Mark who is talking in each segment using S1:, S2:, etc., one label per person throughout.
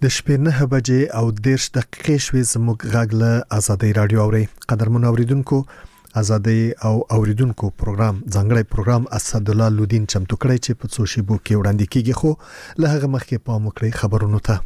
S1: د شپې 9 بجې او 10 دقیقې شوې زموږ غږ له آزادۍ رادیو اوري. قدرمن اوریدونکو، آزادۍ او اوریدونکو پروګرام ځانګړی پروګرام اسدالله لودین چمتو کړی چې په څو شیبو کې وړاندې کیږي، خو له هغه مخکې پام وکړئ خبرونو ته.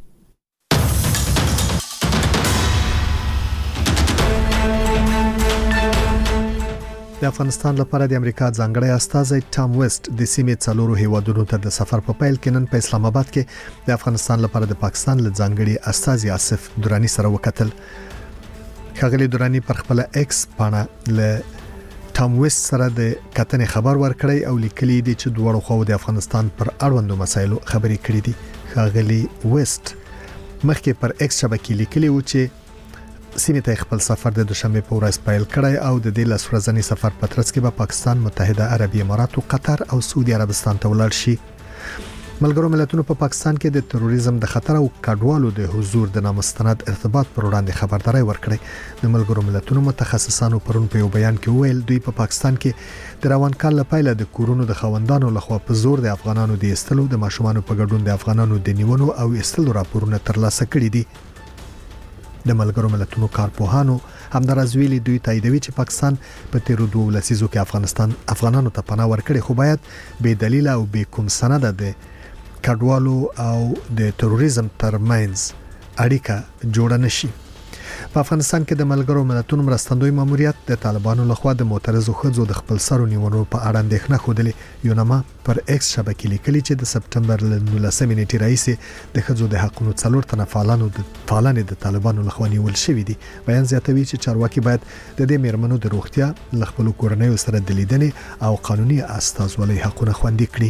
S1: د افغانستان لپاره د امریکا ځانګړی استازی ټام ویسټ د سیمې څلورو هیوادونو ته د سفر په پیل کې نن په اسلام آباد کې د افغانستان لپاره د پاکستان له ځانګړي استازي آصف درانی سره وکتل. ښاغلي درانی پر خپل ایکس باندې له ټام ویسټ سره د کتنې خبر ورکړی او لیکلي دي چې دوه خو د افغانستان پر اړوندو مسایلو خبرې کړې دي. ښاغلي ویسټ مخکې پر ایکس شبکې لیکلي و چې سیمه ته خپل سفر د دوشنبه په ورځ پیل کړی او د دې لسورځنی سفر په ترڅ کې به پاکستان، متحده عربي امارات او قطر او سعودي عربستان ته ولاړ شي. ملګرو ملتونو په پاکستان کې د تروریزم د خطر او کډوالو د حضور د نامستند ارتباط پر وړاندې خبرداري ورکړي. د ملګرو ملتونو متخصصانو پرون په یو بیان کې ویل دوی په پاکستان کې د روان کال لپاره د کورونو د خوندانو لخوا په زور د افغانانو د استلو، د ماشومان په ګډون د افغانانو د نیونو او استلو راپورونه ترلاسه کړي دي. د ملګرو ملتونو کارپوهانو همدارز ویلي دوی تاییدوي چې پاکستان په تیرو 2 لسیزو کې افغانانو ته پناه ورکړي، خو باید بې دلیل او بې کوم سند د کډوالو او د تروریزم ترمنځ اړیکه جوړه نشي. په افغانستان کې د ملګرو ملتونو مرستندوی ماموریت د طالبانو لخوا د معترضو ښځو د خپل سرو نیولو په اړه اندېښنه خوده. یونما پر ایکس شبکې لیکلي چې د سپټمبر ل 19 نیټې راهیسې د ښځو د حقوقو 4 تنه فعالان د طالبانو لخوا نیول شوي دي. بیان زیاتوي چې چارواکي باید د دې میرمنو د روغتیا، خپل کورنۍ سره د لیدنې او قانوني استازولۍ حقوقونه خوندي کړي.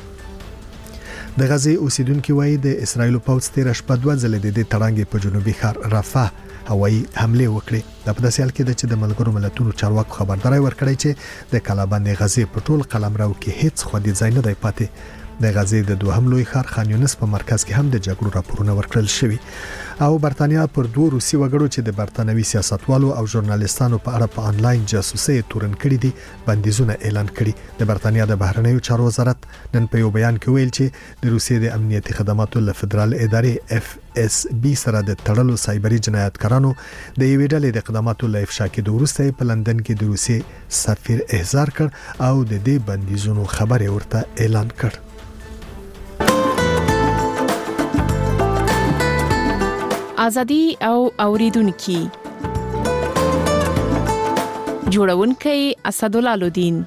S1: د غزې اوسیدونکو وایي د اسرایل پوځ تیر شپه 2 ځله د تړانګې په جنوبي ښار رفح هوایي حمله وکړي. د په داسې حال کې چې د ملګرو ملتونو چارواکو خبرداري ورکړی چې د کلابند غزې په ټول قلمرو کې هیڅ خودي ځای نه دی پاتې. د غزې د دوهم لوی ښار خان یونس په مرکز کې هم د جګړو راپورونه ورکړل شوي او برتانیا پر 2 روسي وګړو چې د برتانوي سیاستوالو او ژورنالیستانو په اړه په انلاین جاسوسي تورن کړي دي بندیزونه اعلان کړي. د برتانیا د بهرنیو چارو وزارت نن په یو بیان کې ویل چې د روسیې د امنیتي خدماتو له فدرال ادارې FSB سره د تړلو سایبري جنایتکارانو د یوې ډلې د اقداماتو له افشا کېدو وروسته په لندن کې د روسیې سفیر احضار کړ او د دې بندیزونو خبر ورته اعلان کړ.
S2: آزادي او اوریدونکو جوړونکي اسدالله لودین.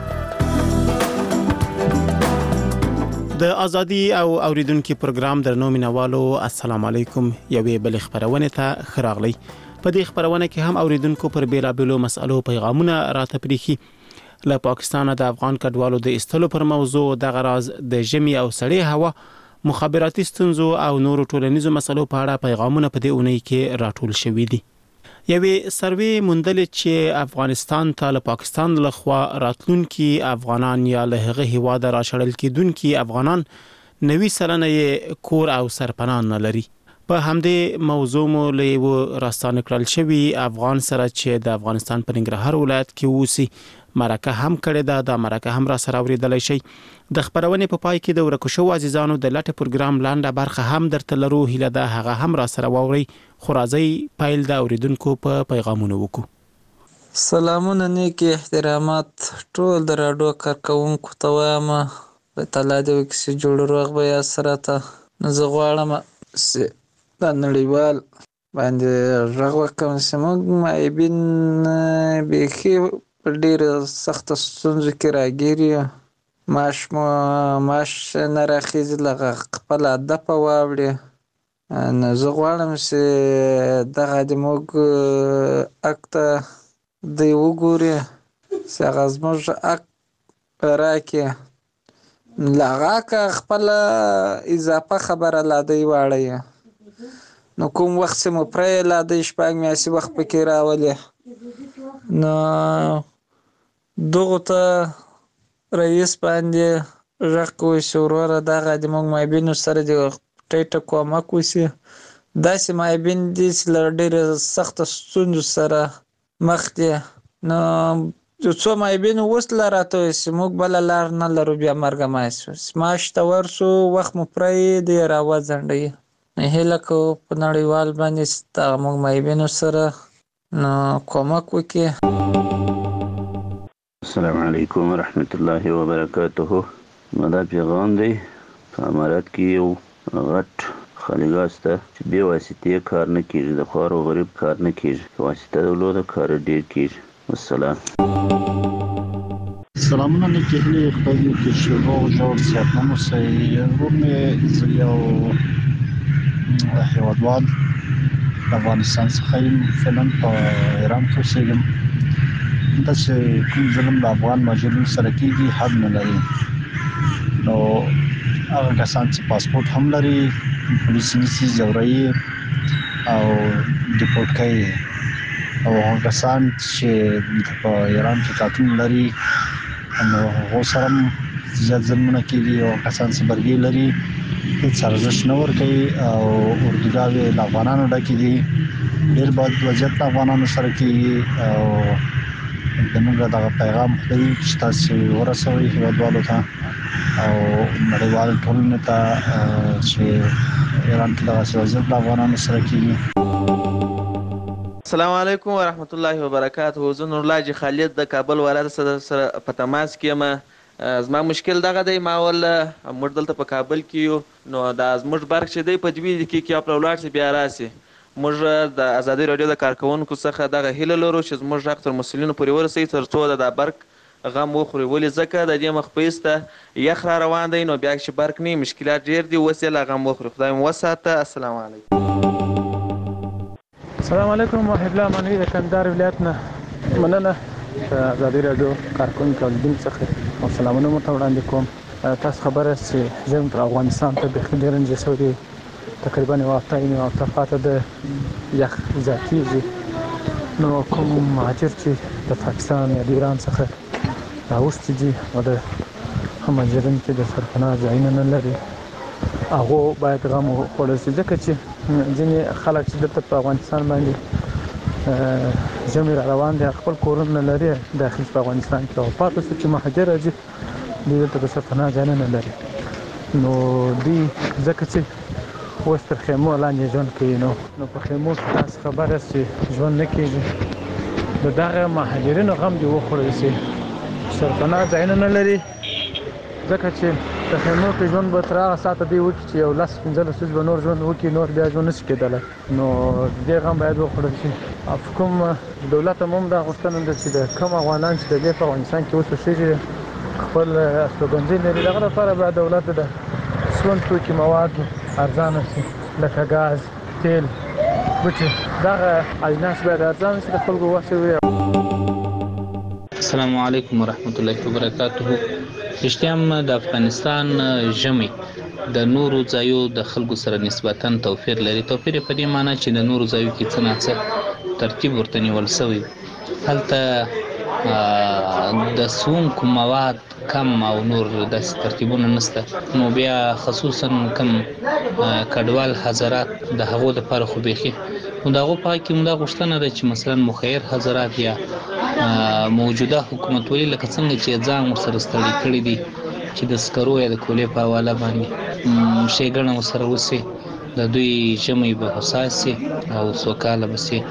S3: د آزادي او اوریدونکو پروګرام درنو مینوالو السلام علیکم. یوې بل خبرونه ته خراغلی. په دې خبرونه کې هم اوریدونکو پر بیلابلو مسالو پیغامونه راته پریخي. له پاکستان د افغان کډوالو د استلو پر موضوع د غراز د ژمي او سړې هوا، مخابراتي ستونزو او نورو ټولنیزو مسلو په اړه پیغامونه په دې اونۍ کې راټول شوي دي. یوې سروې موندلې چې افغانستان ته له پاکستان لخوا راتلونکي افغانان یا له هغه هیواد راشړل کېدونکي افغانان 90% کور او سرپناه نه لري. په همدې موضوع مو له راستانه کړل شوی افغان سره چې د افغانستان په ننګرهار ولایت کې اوسي مرکه هم کړې ده. د مرکه هم را سره اوریدلای شي. د خبرونه په پای کې د ورکوشو عزیزانو د لټ پروګرام لاندې برخه هم درته لرو. هیله ده هغه هم را سره ووري. خو راځي پایل د اوریدونکو په پیغامونو وکړو.
S4: سلامونه، نیک احترامات ټول د راډیو کارکونکو ته وایم. په تعالی دې وکړي جوړ روغ به یا سره ته زه غواړم چې د نړیوال باندې غږ وکړم چې موږ معیبین بیخي په ډېره سخته ستونزو کې راګیر یو. معاش نه راخیږي، له خپله هدفه واوړي. نو زه غواړم چې دغه د موږ حق ته دوی وګوري چې هغه زموږ حق راکړي. له هغه حقه خپله اضافه خبره لا دوی واړوي. نو کوم وخت چې مو پرې لا دوی 6 میاشتې وخت پکې راولي، نو دغه ته رئیس باندې غږ کوي چې وروره دغه د موږ معیبینو سره د ټیټه کومک وشي. داسې معیبین دي چې له ډېرې سخته ستونزو سره مخ دي. نو یو څو معیبینو اوس لا راته وایي چې موږ بله لار نه لرو، بیا مرګ مای شو. معاش ته ورسو، وخت مو پرې دی راوځنډوي. هیله کوو په نړیوال باندې دغه موږ مایبینو سره نو کومک وکړي.
S5: السلام علیکم ورحمت الله وبرکاته. دا پیغام دی په امارات کې یو غټ خالیګاه شته چې بې واسطې کار نه کېږي، د خوار و غریب کار نه کېږي، واسطه درلوده کار ډېر کېږي. والسلام.
S6: سلامونه نیکهیلې خدای دې وکړي چې روغ جوړ صحتمند اوسئ. ورور مې زه یو هېوادوال د افغانستان څخه یم، فعلا په ایران کې اوسېږم. داسې کوم ظلم د افغان مهاجرینو سره کېږي حد نه لري. نو هغه کسان چې پاسپورټ هم لري پولیس نیسي، ځوروي او ډیپورټ کوي، او هغه کسان چې په ایران کې کارتون لري نو هغو سره هم زیات ظلمونه کېږي، او کسان چې برګې لري هېڅ ارزښت نه ورکوي، او اردوګاوې د افغانانو ډکې دي. ډېر بد وضعیت د افغانانو سره کېږي، او زموږ دغه پیغام خدای وکړي چې تاسې ورسوئ هېوادوالو ته او نړیوال ټولنې ته چې ایران کې دغسې وضعیت د افغانانو سره کېږي.
S7: السلام علیکم ورحمت الله وبرکاته. زه نورالله حاجي خالد د کابل ولایت سره په تماس کې یم. زما مشکل دغه دی، ما ول موږ دلته په کابل کې یو، نو دا زموږ برق چې دی په 2 دقیقې کې اپ ولاړ شي بیا راسي. موږ د ازادي راډیو د کارکونکو څخه دغه هیله لرو چې زموږ غږ تر مسؤلینو پورې ورسوي تر څو د برق غم وخوري. ولې ځکه د دې مخ په ایسته یخ را روان دی، نو بیا چې برق نه مشکلات ډېر دي، اوس یې لا غم وخوري. خدای مو وساته. السلام علیکم.
S8: السلام علیکم. وحید الله مانوي د کندهار ولایت نه مننه د ازادي راډیو کارکونکو او لیدونکو څخه او سلامونه مو ته وړاندې کوم. تاسو خبره چې ژمی پر افغانستان ته بیخي ډېر رنجه شوی دی، تقریبا یوه هفته پاته د یخ زیاتېږي. نو کوم مهاجر چې د پاکستان یا د ایران څخه راوستي دي او د مهاجرینو کې د سرپناه ځایونه نه لري، هغو باید غم وخوړل شي، ځکه چې ځینې خلک چې دلته په افغانستان باندې ژمی را روان دي، خپل کورونه نه لري داخل په افغانستان کې، او پاتې شو چې مهاجر راځي دوی دلته د سرپناه ځایونه نه لري. نو دوی ځکه چې اوس تر خیمو لاندې ژوند کوي، نو په خیمو کې تاسو خبره چې ژوند نه کېږي، د دغه مهاجرینو غم دې وخوړل شي. سرپناه ځایونه نه لري، ځکه چې د خیمو کې ژوند به تر هغه ساعته دی وکړي چې یو 10-15 ورځې به نور ژوند وکړي، نور بیا ژوند نشي کېدلی. نو دې غم باید وخوړل شي. کوم دولت هم دا غوښتنه ده چې د کوم افغانان چې د دې په افغانستان کې اوس اوسېږي خپل استوګنځي لري، دغه لپاره باید دولت د سون توکي مواد ارزانه شي، لکه ګاز، تیل، بوټي، دغه اجناس باید ارزانه شي، د خلکو واچوي.
S9: السلام علیکم ورحمت الله وبرکاته. رښتیا هم د افغانستان ژمی د نورو ځایو د خلکو سره نسبتاً توپیر لري. توپیر په دې معنی چې د نورو ځایو کې څه نه څه ترتیب ورته نیول شوی، هلته د څښونکو مواد کم او نور داسې ترتیبونه نشته. نو بیا خصوصاً کم کډوال حضرات د هغو دپاره خو بیخي نو د هغو په حق کې مو دا غوښتنه ده چې مثلا مخیر حضرات یا موجوده حکومتولي لکه څنګه چې ځان ورسره ستړي کړي دي چې د سکرو یا د کولې په حواله باندې ښېګڼه ورسره وشي، د دوی ژمی به هوسا شي او سوکاله به شي.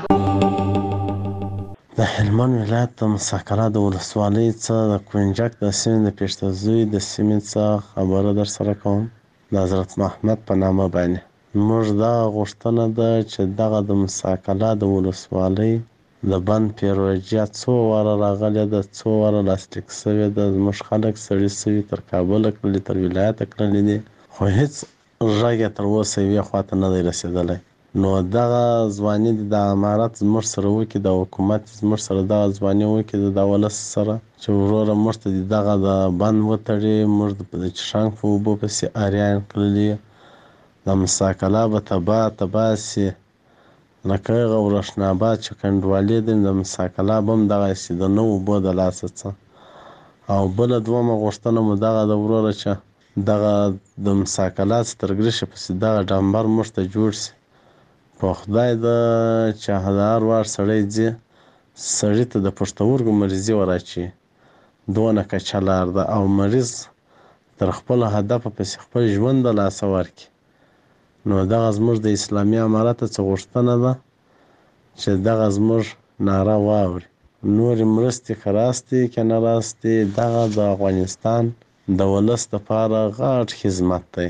S10: د هلمند ولایت د مساکره د ولسوالۍ څخه د کوینجک د سیمې د پېشتزوی د سیمې څخه خبره در سره کوم د حضرت محمد په نامه باندې. موږ دا غوښتنه ده چې دغه د مساکره د ولسوالۍ د بند پیروژه څو واره راغلې ده، څو واره لاسلیک شوې ده، زموږ خلک سړي شوي تر کابله کړلي، تر ولایته کړلي دي، خو هېڅ غږ یې تر اوسه یوې خواته نه دی رسېدلی. نو دغه ځواني د امارت زموږ سره وکړي، د حکومت زموږ سره دغه ځواني وکړي د ولس سره چې وروره موږ ته دغه د بند وتړي، موږ د چشانګ په اوبو پسې اریان کړلي، د مساکله به تباه شي، لکه هغه ورشناباد چې کنډوالې دي د مساکله به هم دغسې د نه اوبو د لاسه څه. او بله دومه غوښتنه مو دغه د وروره چې دغه د مساکله تر ګرشه پسې دغه ډمبر موږ ته جوړ شي. په خدای ده چې د هر وار سړی ځي سړي ته د پښتورګو مریضي وراچي، دونه کچه لار ده، او مریض تر خپل هدفه پسې خپل ژوند د لاسه ورکړي. نو دغه زموږ د اسلامي امارت څخه غوښتنه ده چې دغه زموږ ناره واوري. نورې مرستې که راستې که نه راستې، دغه د افغانستان د ولس دپاره غټ خدمت دی.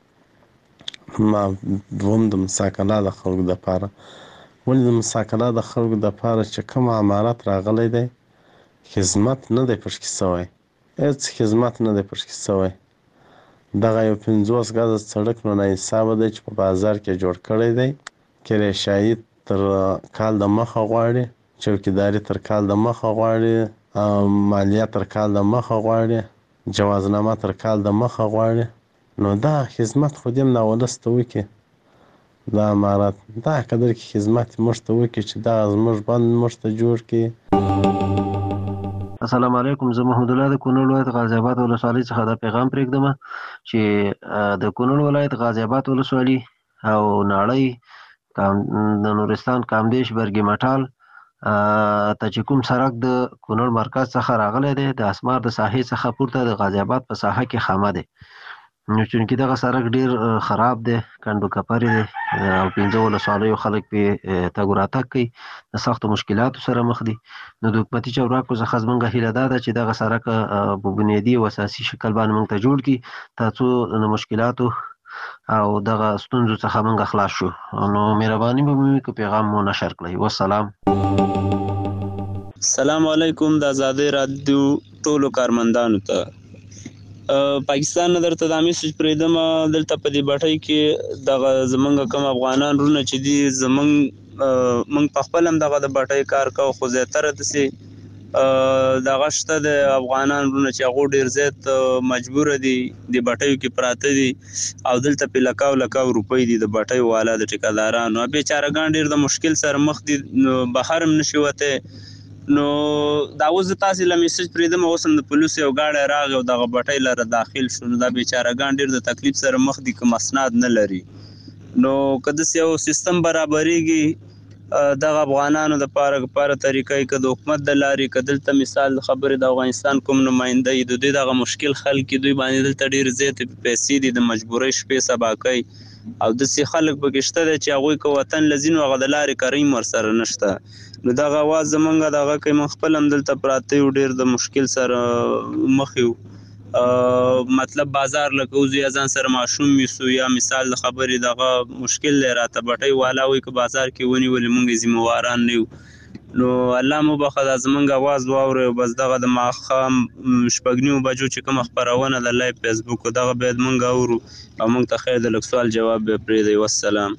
S10: دوم د مساکله د خلکو دپاره. ولې د مساکله د خلکو دپاره چې کوم امارت راغلی دی خدمت نه دی پشکې سوی، هېڅ خدمت نه دی پشکې سوی. دغه یو 50 ګزه سړک نو ناحسابه دی چې په بازار کې جوړ کړی دی. کرایشایي تر کال د مخه غواړي، چوکیداري تر کال د مخه غواړي، مالیه تر کال د مخه غواړي، جوازنامه تر کال د مخه غواړي. نو دا خدمت خو دې دا ولس ته وکړي، دا امارت دا قدر کې خدمت موږ ته وکړي چې دا زموږ بند موږ ته جوړ کړي.
S11: السلام علیکم. زه محمد الله د کونړ ولایت غازی آباد ولسوالۍ څخه دا پیغام پرېږدم چې د کونړ ولایت غازی آباد ولسوالي او ناړۍ د نورستان کامدیش برګي مټال ته چې کوم سړک د کونړ مرکز څخه راغلی دی، د اسمار د ساحې څخه پورته د غازی آباد په ساحه کې خامه دی. نو چونکې دغه سړک ډیر خراب دی، کنډو کپرې دی او 15 ولسوالیو خلک پې تګ راتګ کوي، د سختو مشکلاتو سره مخ دي. نو د حکومتي چوراکو څخه زموږ هیله دا ده چې دغه سړک په بنیادي او اساسي شکل باندې موږ ته جوړ کړي تر څو د مشکلاتو او دغه ستونزو څخه موږ خلاص شو. نو مهرباني به مو وکړئ پیغام مو نشر کړئ. والسلام.
S12: السلام علیکم. د آزادۍ رادیو ټولو کارمندانو ته پاکستان نه درته دا میسج پرېږدم، دلته په دې بټۍ کې دغه زمونږ کوم افغانان وروڼه چې دي موږ په خپل هم دغه د بټۍ کار کوو، خو زیاتره داسې دغه شته د افغانان وروڼه چې هغو ډېر زیات مجبوره دي د بټیو کې پراته دي او دلته پې لکاو روپۍ دي د بټیو والا د ټیکادارانو. بېچارهګان ډېر د مشکل سره مخ دي، بهر هم نشي وتی. نو دا اوس د تاسې له میسج پرېږدم، اوس هم د پولیسو یو ګاډی راغی او دغه بټۍ لره داخل شو. نو دا بېچارهګان ډېر د تکلیف سره مخ دي که مسناد نه لري. نو که داسې یو سیستم برابرېږي دغه افغانانو دپاره طریقه که د حکومت د لارې که دلته مثال د خبرې د افغانستان کوم نماینده یي د دوی دغه مشکل حل کړي، دوی باندې دلته ډېرې زیاتې پیسې دي د مجبورۍ شپې سبا کوي او داسې خلک پکې شته دی چې هغوی که وطن له ځي نو هغه د لارې کریم ورسره نشته. نو دغه اواز زمونږ دغه کوي، موږ خپل هم دلته پراته یو، ډېر د مشکل سره مخ یو. مطلب بازار لکه وځو یا ځان سره ماشوم یوسو یا مثال د خبرې دغه مشکل دی راته بټۍ والا وایي که بازار کې ونیولې موږ یې ذمهواران نه یو. نو الله مو بخښه دا زمونږ اواز واورئ او بس دغه د ماښام 6:30 بجو چې کومه خپرونه د لایو فیسبوک دغه باید موږ اورو او موږ ته خیر د لږ سوال جواب به پرېږدئ. والسلام.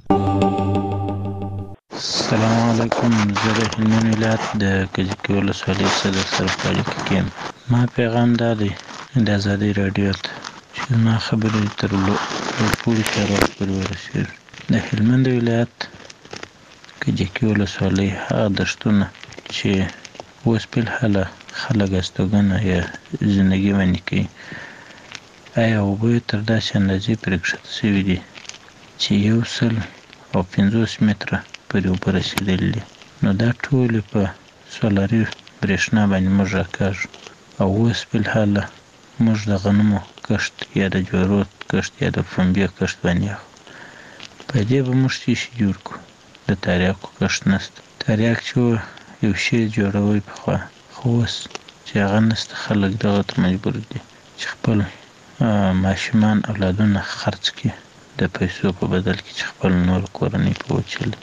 S13: السلام علیکم. زه د هلمند ولایت د کجکي ولسوالۍ صدر سره په اړیکه کې یم. ما پیغام دا دی د ازادۍ راډیو ته چې زما خبرې تر لوړپوړي چارواکو پورې ورسېږي. د هلمند ولایت کجکي ولسوالۍ هغه دښتونه چې اوس فلحاله خلک استوګنه یا زندګي باندې کوي، آیا اوبه یې تر داسې اندازې پرې کښته شوي دي چې 150 متره پورې اوبه رسېدلي دي. نو دا ټولې په سولري برېښنا باندې موږ راکاږو او اوس فلحاله موږ د غنمو کښت یا د جوارو کښت یا د پنبې کښت باندې اخلو. په دې به موږ څه شي جوړ کړو؟ د تریاکو کښت نشته. تریاک چې یو شی جوړوي پخوا، خو اوس چې هغه نشته، خلک دغه ته مجبور دي چې خپل ماشومان اولادونه خرڅ کړي د پیسو په بدل کې چې خپل نور کورنۍ په وچلي.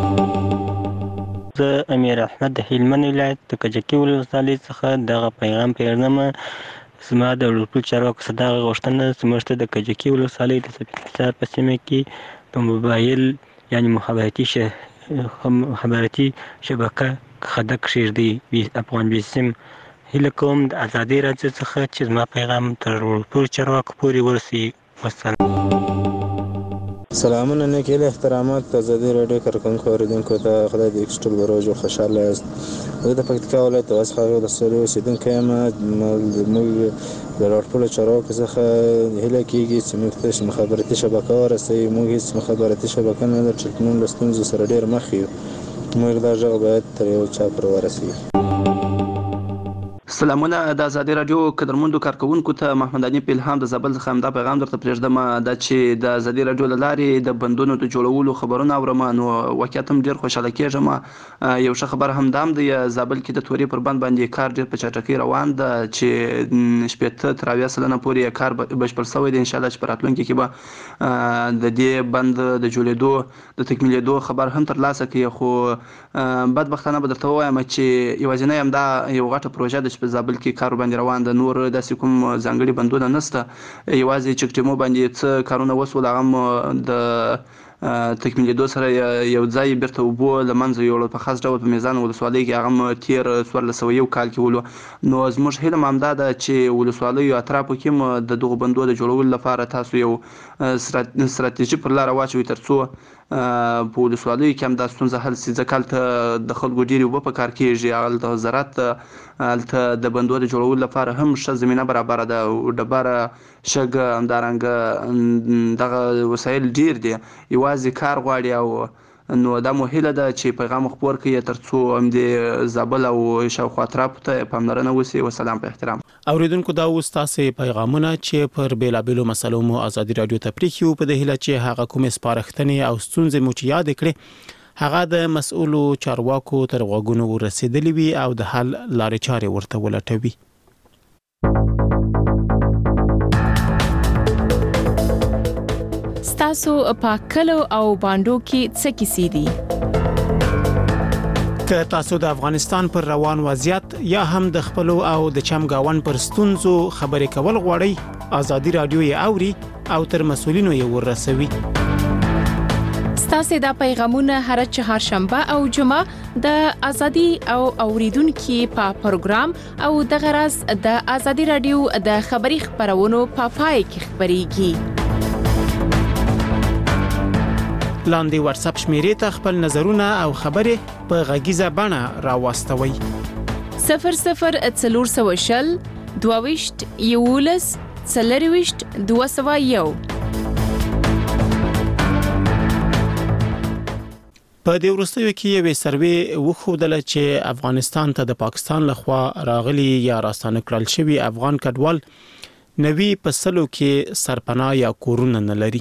S14: زه امیر احمد د هلمند ولایت د کجکي ولسوالۍ څخه دغه پیغام پرېږدم. زما د ټول چارواکو څخه دغه غوښتنه ده چې موږ ته د کجکي ولسوالۍ د سپین حصار په سیمه کې په موبایل یعنې مخابراتي شبکه خدک کښېږدي افغان بیسیم. هیله کوم د ازادۍ راډیو څخه چې زما پیغام تر ټول چارواکو پورې ورسوي. والسلام.
S15: سلامونه، نیک هیلې، احترامات ازادۍ راډیو کارکوونکو اوریدونکو ته خدای دې وکړي چې ټول به روغ او خوشحاله یاست. زه د پکتیکا ولایت د وازخاغې ولسوالۍ اوسېدونکی یم. موږ د ټولو چارواکو څخه هیله کېږي چې موږ ته مخابراتي شبکه ورسوي. موږ هېڅ مخابراتي شبکه نه لرو چې موږ له ستونزو سره ډېر مخ یو. موږ دا غږ باید تر یو چا پورې ورسوي.
S16: سلامونه د ازادي رادیو قدرمندو کارکونکو ته محمد انیف الهام د زابل څخه همدا پیغام درته پرېږدم د چې د ازادي رادیو له لارې د بندونو د جوړولو خبرونه اورم نو واقعیت هم ډیر خوشاله کېږم. یو ښه خبر هم دام دی زابل کې د توري پر بند باندې کار ډیر په چټکۍ روان ده چې شپږ تر 80 سلنه پورې کار بشپړ شوی دی. ان شاء الله چې په راتلونکي کې به د دې بند د جوړېدو د تکمیلېدو خبر هم ترلاسه کړي. خو بدبختانه به درته وایم چې یوازینی همدا یو غټه پروژه ده په زابل کې کار باندې روان ده. نور داسې کوم ځانګړي بندونه نشته، یوازې چک ټیمو باندې څه کارونه وسول هغه د تکمیلېدو سره یو ځای بیرته اوبو له منځه یوړل په خاص ډول په میزان ولسوالۍ کې هغه تیر 1401 کال کې ولو. نو زموږ هیله هم همدا ده چې ولسوالیو اطرافو کې د دغو بندو د جوړولو لپاره تاسو یو ستراتیژي پر لاره واچوئ ترڅو په ولسوالیو کې هم دا ستونزه حل شي. ځکه هلته د خلکو ډېرې اوبه په کار کېږي، هلته زراعت هلته د بندو د جوړولو لپاره هم ښه زمینه برابره ده او ډبره شګه همدارنګه دغه وسایل ډېر دي، یوازې کار غواړي. او نو دا مو هیله ده چې پیغام خپور کړي ترڅو همدې زابل او شاوخوا اطرافو ته پاملرنه وشي. وسلام په احترام.
S3: اوریدونکو دا اوس تاسو پیغامونه چې پر بیلابېلو مسلو مو ازادي رادیو ته پریښیو په دې هیله چې هغه کومې سپارښتنې او ستونزې مو چې یاد کړې هغه د مسؤلو چارواکو تر غوږونو ورسېدلې وي او د حل لارې چارې ورته ولټوي.
S2: تاسو په کلو او باندو کې څه کیسې دي؟
S3: که تاسو د افغانستان پر روان وضعیت یا هم د خپلو او د چمګاون پر ستونزو خبرې کول غواړئ، ازادي رادیو یې اوري او تر مسؤلینو یې ورسوي.
S2: ستاسو د پیغامونه هر چهارشنبه او جمعه د ازادي او اوریدونکو په پروګرام او د غرض د ازادي رادیو د خبري خبرونو په پای کې خبريږي.
S3: لاندې واتس اپ شمیرې ته خپل نظرونه او خبرې په غږیزه بڼه راوستوي.
S2: 0040 22 یولس 40 201.
S3: په دې وروستیو کې یو سروې وښودل چې افغانستان ته د پاکستان لخوا راغلي یا راستانه کړل شوی افغان کډوال 90% کې سرپناه یا کورونه نه لري.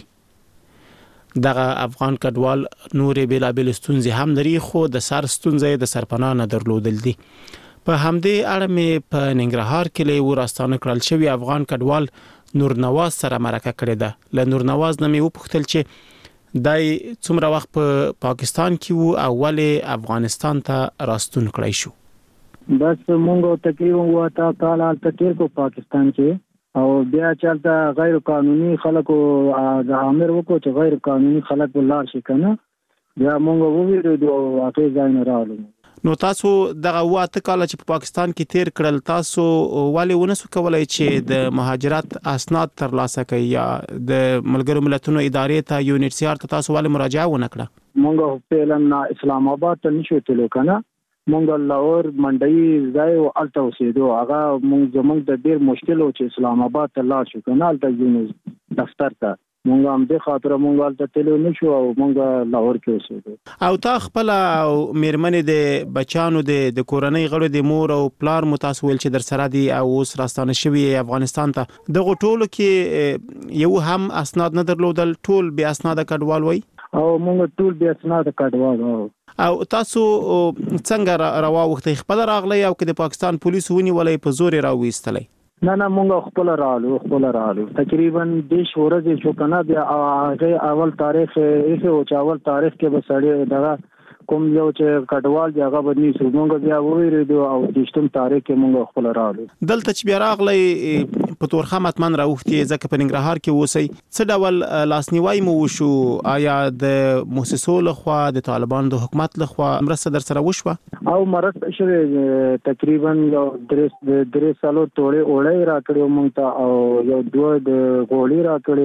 S3: دغه افغان کډوال نورې بیلابېل ستونزې هم لري، خو د سر ستونزې د سرپناه نه درلودل دي. په همدې اړه مې په ننګرهار کې له وراستانه کړل شوی افغان کډوال نور نواز سره مرکه کړې ده. له نور نواز نه مې وپوښتل چې دای څومره وخت په پاکستان کې وو او ولې افغانستان ته راستون کړی شو.
S17: بس مونږ تقریبا وتا کال تل کو پاکستان کې او بیا چلته غیر قانوني خلکو د امر وکړو چې غیر قانوني خلک ولار شي کنه، بیا مونږ وویل او هغه ځای نه راغلو.
S3: نو تاسو دغه واته کال چې په پاکستان کې تیر کړل، تاسو ولې ونسو کولای چې د مهاجرت اسناد ترلاسه کړئ یا د ملګرو ملتونو ادارې ته UNHCR ته تاسو ولې مراجعه ونه کړه؟
S17: مونږ فعلا اسلام آباد ته نشو تلو کنه، مونږ لاهور منډي ځای او الته اوسېدو. هغه مونږ زمونږ د ډیر مشکل او چې اسلام آباد ته لاړ شو کنه الته یونس دفتر ته مونږ هم د خاطر مونږ الته تلو نشو او مونږ لاهور کې اوسېدو.
S3: او تا خپل او میرمنې د بچانو د کورنۍ غړو د مور او پلار متاسول چې در سره دي او اوس راستانه شوی افغانستان ته، دغه ټولو کې یو هم اسناد نه درلودل، ټول بیا اسناد کډوال وای
S17: او مونږ ټول بیا اسناد کډوال وو.
S3: او تاسو څنګه راوخته خپل راغلی او که د پاکستان پولیسو ونیولې په زور راوېستلې؟
S17: نه مونږ خپل راغلو تقریبا 10 ورځې شو کنه. بیا هغه اول تاریخ یې او اول تاریخ کې به سړی دغه کوم یو چې کډوال دی هغه باندې سو مونږ بیا وېریدو او د 10 تاریخ کې مونږ خپل راغلو.
S3: دلته چې بیا راغلی په تورخه متمن راوختي ځکه په ننګرهار کې اوسئ، څه ډول لاسنیوي مو وشو؟ آیا د مؤسسو لخوا د طالبانو د حکومت لخوا مرسته در سره وشوه؟
S17: او مرسته شوه تقریبا یو 3 سالو توړې اورې راکړو مونږ ته او یو 2 د غوړي راکړو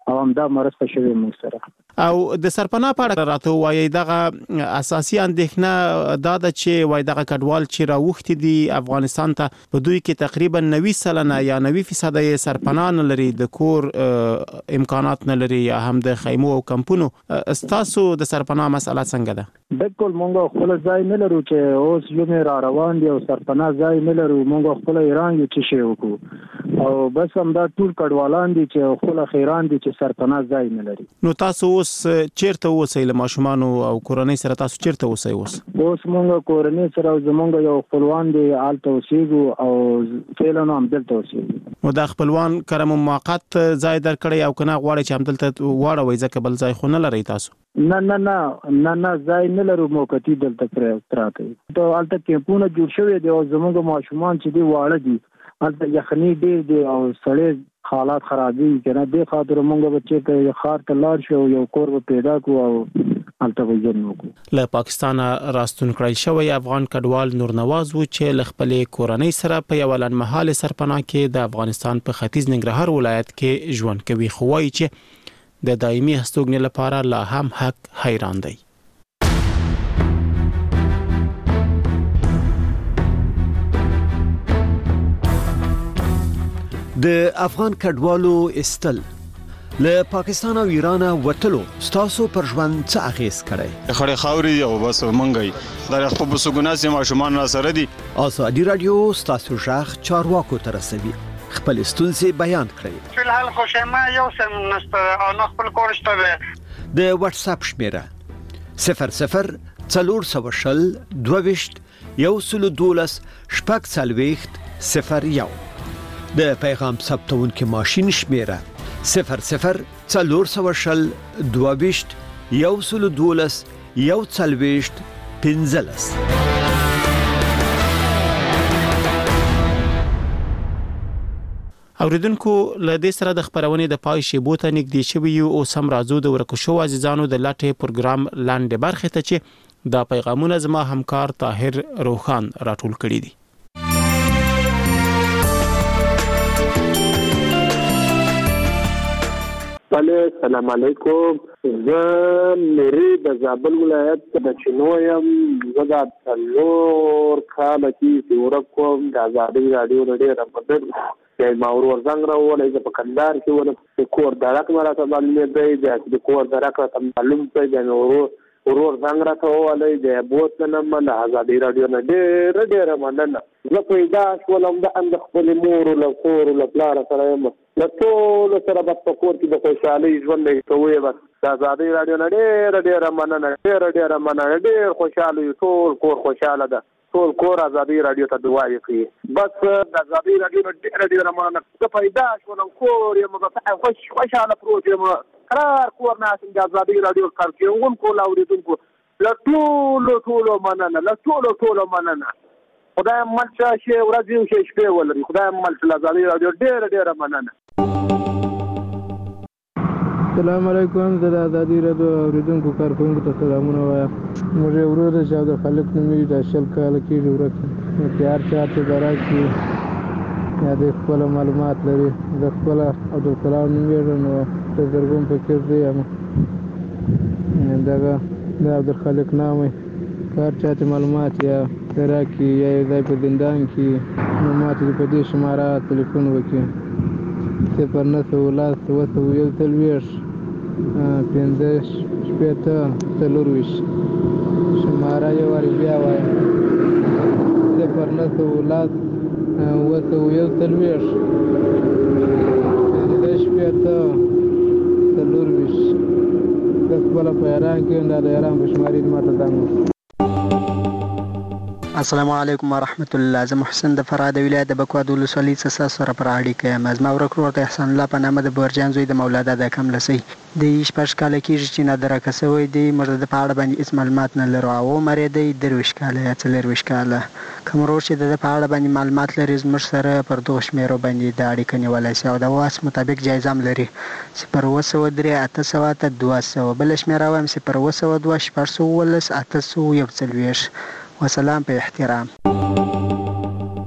S17: او همدا مرسته شوی موږ سره.
S3: او د سرپناه په اړه راته وایي دغه اساسي اندېښنه دا ده چې وایي دغه کډوال چې راوښتي دي افغانستان ته په دوی کې تقریبا 90% یا 90% یې سرپناه نه لري، د کور امکانات نه لري یا هم د خیمو او کمپونو. تاسو د سرپناه مسله څنګه ده؟
S17: بالکل موږ خپل ځای نه لرو چې اوس یو را روان دي او سرپناه ځای نه لرو. موږ خپل ایران یو چې شی وکړو او بس همدا ټول کډوالان دي چې خپل خیران دي چې سرپناه ځای نه لري.
S3: نو تاسو اوس چیرته اوسئ له ماشومان او کورنۍ سره؟ تاسو چیرته اوسئ اوس
S17: موږ کورنۍ سره زمونږ یو خپلوان دي آلته اوسېږو او فعلا هم دلته اوسېږو.
S3: نو د خپلوان کرم موقت ځای درکړی او کنه غواړي چې هم دلته واړوي ځکه بل ځای خو نه لري تاسو؟
S17: نه ځای نه لرو، موقتی دلته پراته دي. ته الته کیمپونه جوړ شوی دي او زمونږ ماشومان چې دی واړه دي الته یخني ډیر دی او سړی حالات خرابي کنه. د خاطر مونږ بچی ته خار ته لاړ شو یو کور پیدا کو او الته وځنو کو.
S3: له پاکستان راستون کړی شوی افغان کډوال نور نواز و چې ل خپل کورنۍ سره په یو لنمحاله سرپناه کې د افغانستان په ختیځ ننګرهار ولایت کې ژوند کوي، خو وايي چې د دایمي هستوګنې لپاره لا هم حق حیران دی.
S18: د افغان کډوالو استل له پاکستان او ایران وټلو ستاسو پر ژوند څه اغیز کړي؟
S19: خړې خاوري او بس منګي دا خپل بسګوناسي ماشومان را سره دي.
S18: ازادي رادیو ستاسو ژغ چارواکو ته رسوي، خپل ستونزې بیان کړئ.
S20: فلحال خوشما یو سم نسته او نه خپل کورشته ده.
S18: د واتس اپ شمیره 00 420 22 112 0 د پیغام ثبتونکو ماشين شمیره 00 420 22 112 115.
S3: اوریدونکو له دې سره د خبرونې د پای شیبو ته نږدې شوي یو او سم راځو د ورکشو عزیزانو د لاټه پروګرام لاندې برخه ته چې دا پیغامونه زما همکار طاهر روخان راټول کړي دي.
S21: السلام علیکم. زه مری د زابل ولایت د چنویم زګا څلور کال کې ورکوم د آزادي رادیو ډېر مدد چې ماور ورزنګ راولې په کندهار کې ونه کور درک مراته باندې د کور درک ته معلوم دی ورور څنګه راټولې د بوتنه من آزادي رادیو نه ډېر مننه. زه پیدا شولم د اند خپل مور له کور له پلار سره له ټول سره په کور کې د خوشحالي ژوند کوي. بس د آزادي رادیو نه ډېر مننه، ډېر مننه، ډېر خوشاله یو، ټول کور خوشاله ده، ټول کور آزادي رادیو ته دعا کوي. بس د آزادي رادیو ډېر مننه. زه پیدا شولم کور یم بس خوشاله پروت یم قرار کور ناس د آزادي رادیو کار کوي کول اوریدونکو له ټول مننه، له ټول مننه. خدای ملچا شي ورځ یو شي ولري. خدای ملچا آزادي رادیو ډېر مننه.
S22: السلام علیکم. د آزادي رادیو اوریدونکو کارکونکو ته سلامونه وایم. موږ ورور چې د خلک نومې د شل کال کې ورکه تیار چاته درکې یا د خپل معلومات لري. د خپل عبدالسلام نومېږم نو ته درګوم فکر دی یم دغه د عبدالخالق نامه کار چاته معلومات یا تراکي یا ځای په زندان کې نو ماته په دې شماره ټلیفون وکړي 09 1 15 40 شماره یو واری بیا وایم 09
S23: السلام علیکم ورحمت الله. زه محسن د فراه د ولایت د بکواد ولسوالۍ څخه سره پر اړیکه یم. زما ورکړو ته احسان الله په نامه د بورجان زوی د مولانا د کم لسی د شپږ کال کېږي چې نه درکه سوی دی. موږ د په اړه باندې هیڅ معلومات نه لرو. او عمر یې دی 23 کاله یا 24 کاله. کوم ورور چې د په اړه باندې معلومات لري زموږ سره پر دغه شمیرو باندې د اړیکه نیولی شي او د واس مطابق جایزه هم لري 0 803 200. بله شمیره وایم 0 2 711 841. وسلام په احترام.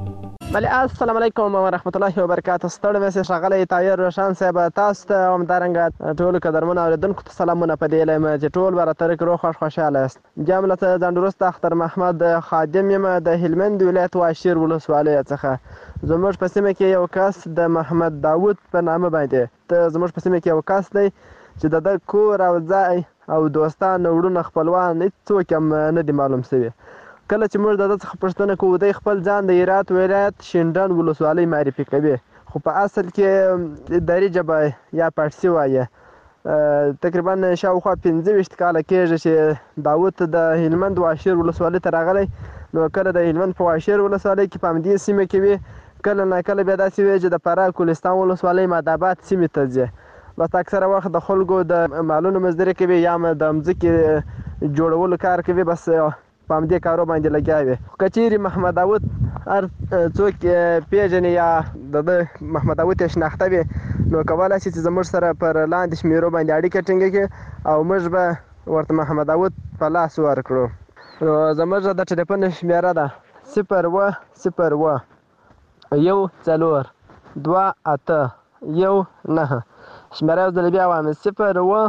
S1: بله السلام علیکم و رحمت الله و برکاته. ستړي مې ښاغلی طاهر روشن صاحب تاسو ته همدارنګه ټولو قدرمنو اورېدونکو ته سلامونه په دې لایم چې ټول به راته روغ خوښ خوشحاله یاست. جمله ته ځانډوروست اختر محمد خادم یم د هلمند ولایت واشیر ولسوالۍ څخه. زموږ په سیمه کې یو کس د محمد داود په نامه باندې زموږ په سیمه کې یو کس دی چې د ده کور او ځای او دوستان وروڼه خپلوان هېڅوک هم نه دي معلوم شوي. کله چې موږ د ده څخه پوښتنه کوو دی خپل ځان د هرات ولایت شینډنډ ولسوالۍ معرفي کوي، خو په اصل کې دري ژبه یا پارسي وایي. تقریبا شاوخوا 25 کاله کېږي چې داود د هلمند واشیر ولسوالۍ ته راغلی. نو کله د هلمند په واشیر ولسوالۍ کې په همدې سیمه کې وي، کله ناکله بیا داسې وي چې د فراه کوهستان ولسوالۍ مادآباد سیمې ته ځي. بس اکثره وخت د خلکو د مالونو مزدوري کوي یا د مځکې جوړولو کار کوي، بس په همدې کارو باندې لګیا وي. که چیرې محمد داود هر څوک پیژني یا د محمد داود یې شناخته وي نو کولی شي چې زموږ سره پر لاندې شمیرو باندې اړیکه ټینګه کړي او موږ به ورته محمد داود په لاس ورکړو. نو زموږ د ټلیفون شمیره ده 010 1 4 2 8 1 9. شمیره یو ځل بیا وایم 010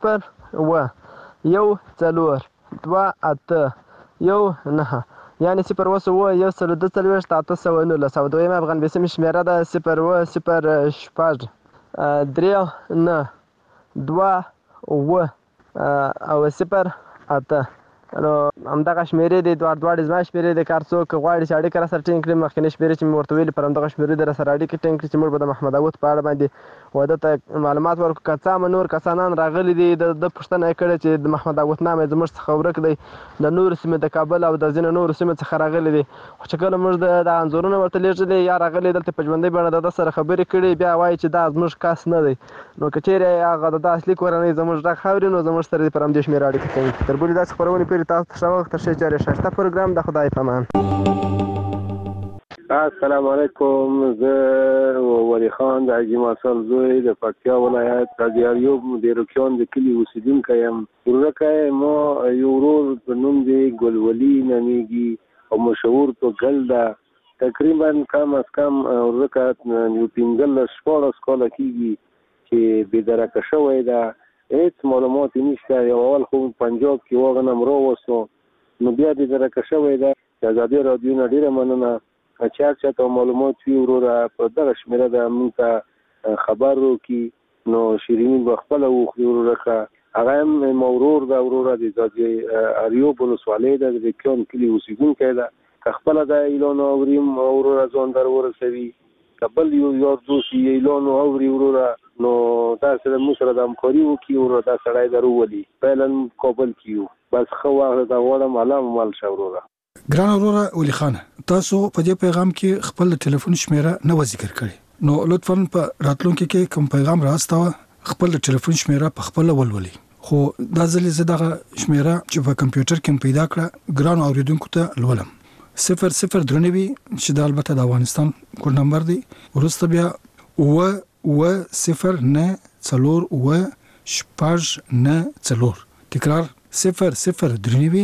S1: 1 4 2 8 1 9، یعنې 010 142 819. او دویمه افغان بیسیم شمیره ده 010 6 3 9 2 او 0 8. نو همدغه شمیرې دي دواړې زما شمیرې دي. که هر څوک غواړي چې اړیکه راسره ټینګ کړي مخکینۍ شمیرې چې مې ورته ویلي پر همدغه شمیرې دې راسره اړیکه ټینګ کړي چې موږ به د محمد داود په اړه باندې واده ته معلومات ورکړو. که څه هم نور کسانان راغلي دي د پوښتنه یې کړې چې د محمد داود نام یې زموږ څخه ورک دی، د نورو سیمې د کابل او د ځینو نورو سیمو څخه راغلي دي. خو چې کله موږ د انځورونه ورته لیږلي یا راغلي دلته په ژوندۍ بڼه د ده سره خبرې کړي بیا وایي چې دا زموږ کس نه دی. نو که چیرې هغه د ده اصلي کورنۍ زموږ غږ اوري نو زموږ سره دې پر همدې شمېره اړیکه ټینګ کړي. تر بلې داسې خپرونې پورې تاسو ته ښه وخت. تر ښې چارې ښایسته پروګرام د خدای په امان.
S21: السلام علیکم. زه ولی خان د حاجي مارسل زوی د پکتیا ولایت د دیاریوب د روکیان د کلي اوسیدونکی یم. ورورکی ما یو ورور په نوم دی ګلولي نومیږي او مشهور په ګل ده. تقریبا کم از کم ورورکی یو 15-14 کاله کېږي چې بېدرکه شوی ده. هېڅ معلومات یې نشته. یو اول خو پنجاب کې واغنم راوستو نو بیا بېدرکه شوی ده. د ازادي راډیو نه ډېره مننه چې هر چا ته معلومات وي وروره په دغه شمېره ده موږ ته خبر وکړي. نو شیریني به خپله وخوري ورورکه. هغه هم ما ورور ده، وروره د ازادي راډیو ولسوالۍ ده د روکیان کلي اوسېدونکی ده. که خپله دا اعلان اوریم وروره ځان در ورسوي، که بل یو یار دوست یې اعلان اوري وروره نو دا سره موږ سره د همکاري وکړي وروره دا سړی در وولي. فعلا کابل کې یو بس ښه وخت ته غواړم الله مو مل شه وروره.
S4: ګران وروره ولی خان، تاسو په دې پیغام کې خپل ټلیفون شمیره نه ذکر کړي نو لطفاً په راتلونکي کې کوم پیغام راستوه خپل ټلیفون شمیره په خپل ولولي. خو دا ځلې زه دغه شمیره چې په کمپیوټر کې پیدا کړه ګران اوریدونکو ته لولم 0093 چې دا البته د افغانستان کوډ نمبر دی. ورسته بیا 0 تکرار 003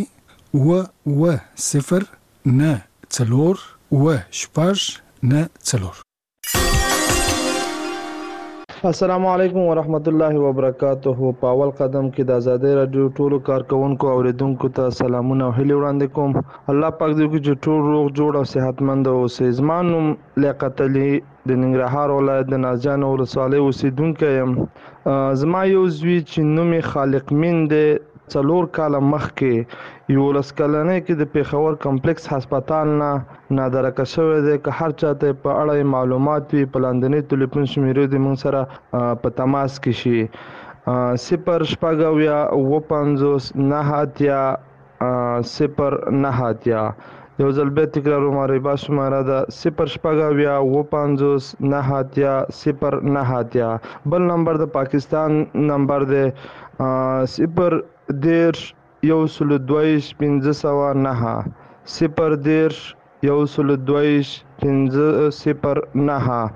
S22: السلام علیکم ورحمت الله وبرکاته. په اول قدم کې د آزادۍ رادیو ټولو کارکونکو اوریدونکو ته سلامونه او هیلې وړاندې کوم. الله پاک دې وکړي چې ټول روغ جوړ او صحتمند اوسئ. زما نوم لیاقت علي د ننګرهار ولایت د نازجان ولسوالۍ اوسیدونکی یم. زما یو زوی چې نوم یې خالق مین دی 4 کاله مخکې 11 کلنۍ کې د پېښور کمپلیکس هسپتال نه نادرکه شوی دی. که هر چاته په اړه معلومات وي په لاندنۍ ټلیفون شمیرې دې موږ سره په تماس کې شي 0 یو ځل بیا تکراروم. ربا شماره ده 0 بل نمبر د پاکستان نمبر دی 0 10 122 509 0 10 122 509.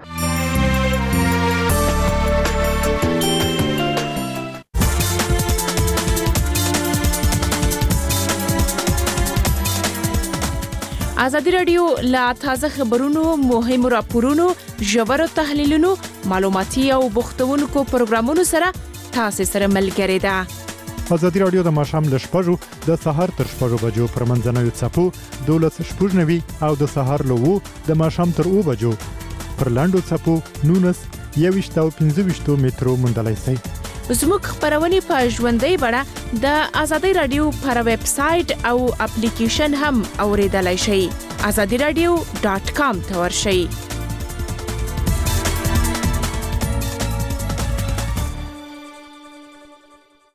S2: ازادي رادیو لا تازه خبرونو، مهمو راپورونو، ژورو تحلیلونو، معلوماتي او بوختونکو پروګرامونو سره تاسو سره ملګری ده.
S5: ازادي رادیو د ماښام له 6 د سهار تر 6 بجو پر منځنوي څپو 12:90 او د سهار له 2 د ماښام تر 2 بجو پر لاندو څپو 19 21 او 25 مترو مندلای شي.
S2: زموږ خبرونه په ژوندۍ بڼه د ازادي رادیو پر ویب سټ او اپلیکیشن هم اوریدلای شئ. azadiradio.com ته ورشئ.